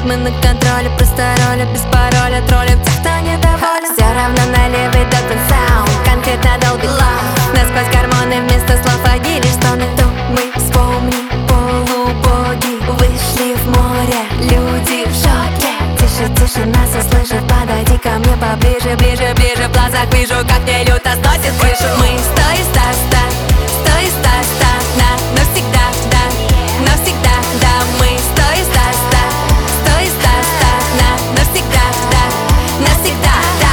мы на контроле, просто роли без пароля, троллим тех, кто недоволен. Все равно налево идет саунд, конкретно долбит лав. Насквозь гормоны вместо слов агили, что на то мы вспомним. Полубоги вышли в море, люди в шоке. Тише, тише, нас услышат, подойди ко мне поближе, ближе, ближе. В глазах вижу, как мне люто сносит крышу. Мы стой, ста, ста, стой, ста, ста, навсегда, да, навсегда, да. Мы стой, ста, ста, стой, ста, ста, навсегда, да, навсегда, да.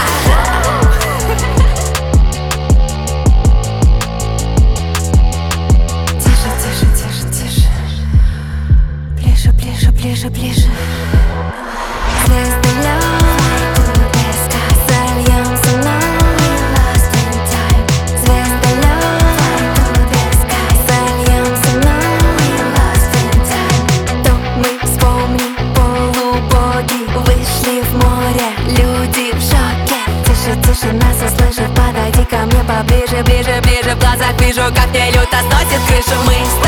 Тише, тише, тише, тише. Ближе, ближе, ближе, ближе. Тише, нас услышат, подойди ко мне поближе, ближе, ближе. В глазах вижу, как мне люто сносит крышу. Мы